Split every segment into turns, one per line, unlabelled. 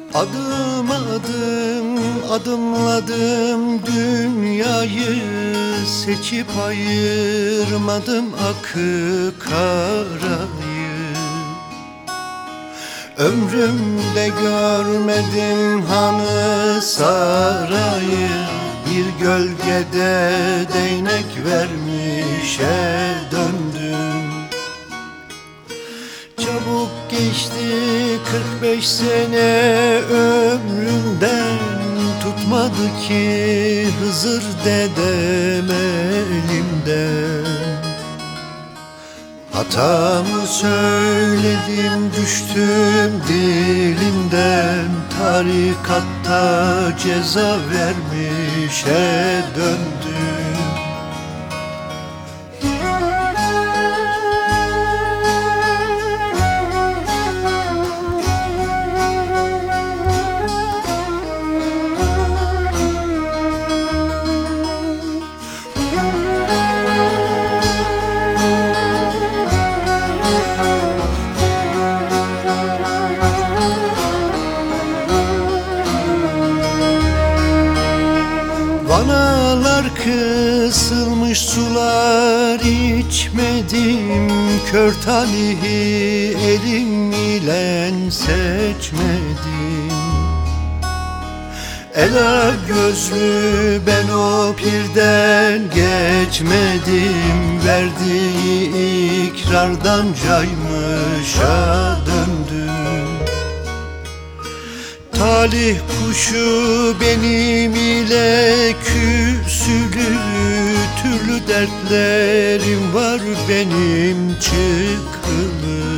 Adım adım adımladım dünyayı, seçip ayırmadım akı karayı. Ömrümde görmedim hanı sarayı, bir gölgede değnek vermişe döndüm. Çabuk geçti 45 sene ömrümden, tutmadı ki Hızır dedem elimden. Hatamı söyledim, düştüm dilinden, tarikatta ceza vermişe döndüm. Vanalar kısılmış, sular içmedim, kör talihi elim ile seçmedim. Ela gözlü ben o pirden geçmedim, verdiği ikrardan caymışa döndüm. Talih kuşu benim ile küsülü, türlü dertlerim var benim çıkılı.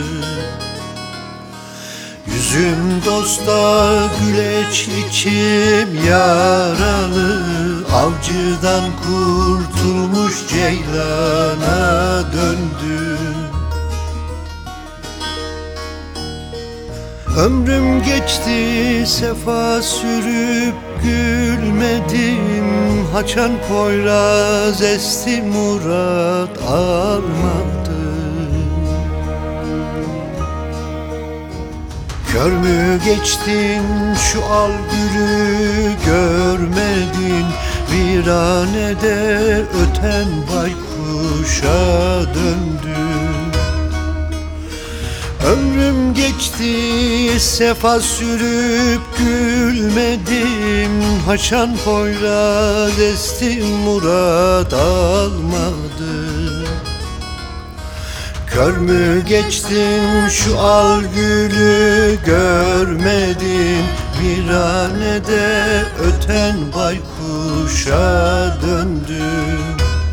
Yüzüm dosta güleç, içim yaralı, avcıdan kurtulmuş ceylana döndüm. Ömrüm geçti sefa sürüp gülmedim, haçan poyraz esti murat almadı. Kör mü geçtin şu al gülü görmedin, viranede öten baykuşa döndün. Ömrüm geçti sefa sürüp gülmedim, haçan poyraz esti murat almadı. Kör mü geçtin şu al gülü görmedin, viranede öten baykuşa döndüm.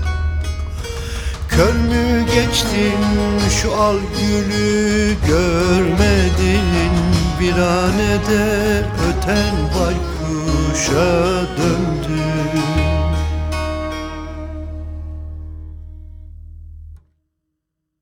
Kör mü geçtin şu al gülü görmedin, viranede öten baykuşa döndün.